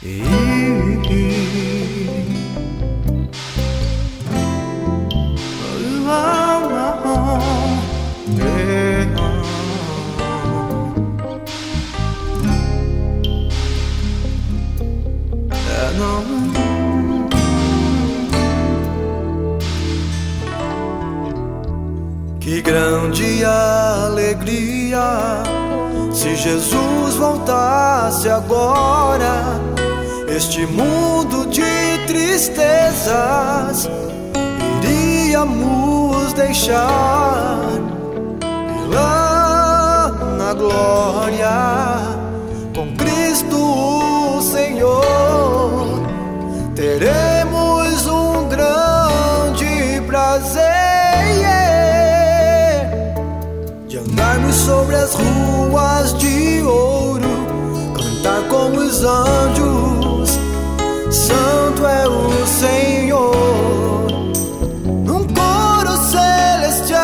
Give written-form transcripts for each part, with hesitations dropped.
Que grande alegria se Jesus voltasse agora. Este mundo de tristezas iríamos deixar, e lá na glória com Cristo o Senhor teremos um grande prazer de andarmos sobre as ruas de ouro, cantar com os anjos, santo é o Senhor, num coro celestial.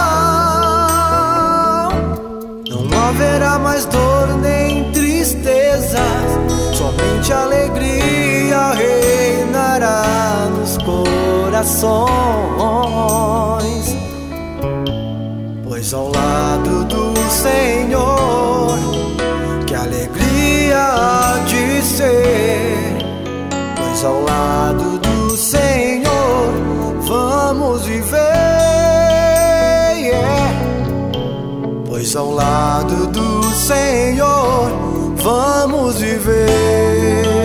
Não haverá mais dor nem tristezas, somente alegria reinará nos corações. Pois ao lado do Senhor, que alegria há de ser. Pois ao lado do Senhor vamos viver, Pois ao lado do Senhor vamos viver.